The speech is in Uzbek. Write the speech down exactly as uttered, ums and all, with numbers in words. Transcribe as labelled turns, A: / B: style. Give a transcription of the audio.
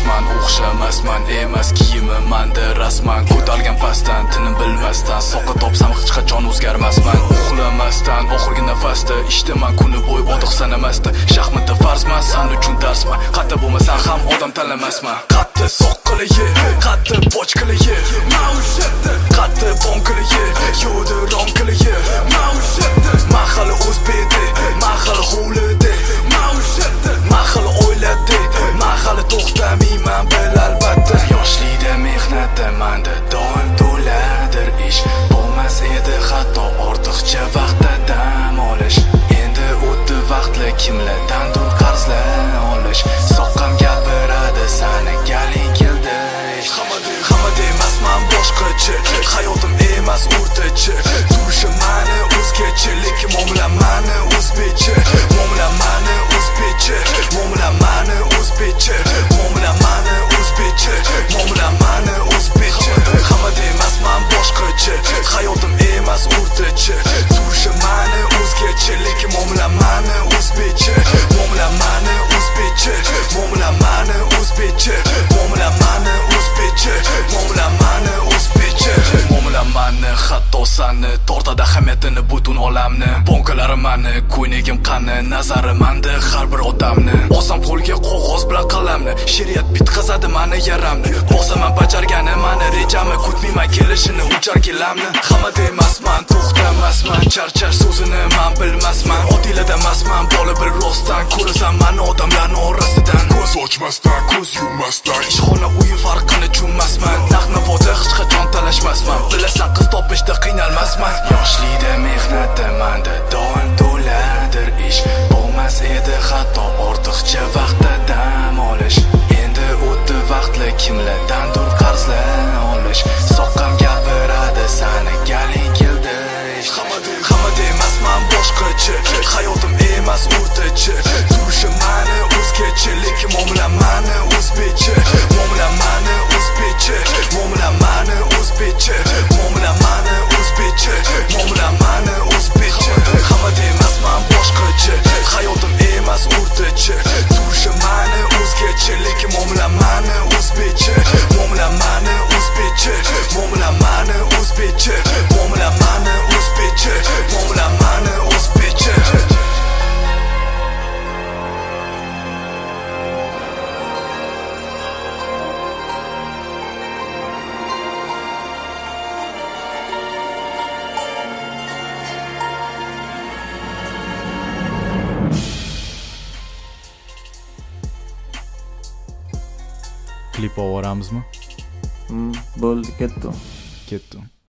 A: emasman, o'xshamasman, emas kiyimim manda rasman. Ko'targan pastdan, tinim bilmasdan, soqqa topsam hech qachon o'zgarmasman. Uxlamasdan, oxirgi nafasda ishdaman kuni bo'yi odiq sanamasda. Shaxmatda farzman, san uchun darsman. Qatta bo'lmasam ham odam tanlamasman. Qatta soqqili ye, qatta bochkili ye, ma'ushatda qatta bonkili ye, yo'da romkili ye, ma'ushatda mahali o'zbedi, mahali hovlida, ma'ushatda mahali o'yladi, mahali to'xtamayman bil albatta. Yoshlikda mehnatda manda doim to'ladir ish, bo'lmas edi hatto ortiqcha vaqtda dam olish. Endi o'tdi vaqtli kimlardandir qarzlar olish. Soqqam gapiradi sani galing keldi. Hamma emasman boshqacha, hayotim emas o'rtacha. Turishim mani o'zgacha, lekin muomalam mani o'zbekcha. Muomalam mani o'zbekcha, muomalam mani o'zbekcha, muomalam mani o'zbekcha, muomalam mani o'zbekcha. Hamma emasman boshqacha, hayotim emas o'rtacha. Turishim mani o'zgacha, lekin muomalam mani o'zbekcha. Muomalam mani o'zbekcha, muomalam mani o'zbekcha, muomalam mani o'zbekcha, muomalam mani o'zbekcha. Muomalam mani hatto sani tortadi ahamiyatini butun olamni. Bonkalarim mani, ko'ynagim qani, nazari manda har bir odamni. Osam qo'lga qog'oz bilan qalamni, she'riyat bitqazadi mani yaramni. Bosaman bajargani mani rejamni, kutmayman kelishini uchar kelamni. Hamma emasman, to'xtamasman, charchash so'zini men bilmasman. Odilada emasman, bola bir rostdan ko'rasan mani odamlarni orasidan. Ko'z ochmasdan, ko'z yummasdan, ishxona uyi farqini tushunmasman. Naqnavoda hech qachon talashmasman, bilasan qiz topishda qiynalmasman. Yoshlikda mehnatda manda doim to'ladir ish, bo'lmas edi hatto ortiqcha vaqtda dam olish. Endi o'tdi vaqtli kimlardandir qarzlar olish. Soqqam gapiradi sani galing keldi. Hamma emasman boshqacha, hayotim emas o'rtacha. Turishim mani o'zgacha, lekin muomalam mani o'zbekcha. Muomalam mani o'zbekcha, muomalam mani o'zbekcha, muomalam mani o'zbekcha, muomalam mani o'zbekcha. Hamma emasman boshqacha, hayotim emas o'rtacha. Turishim mani o'zgacha, lekin muomalam mani o'zbekcha. Muomalam mani o'zbekcha, muomalam mani o'zbekcha, muomalam mani o'zbekcha, muomalam mani o'zbekcha.
B: Klip ovoramizmi?
C: Hmm, bo'ldi, ketdi.
B: Ketdi.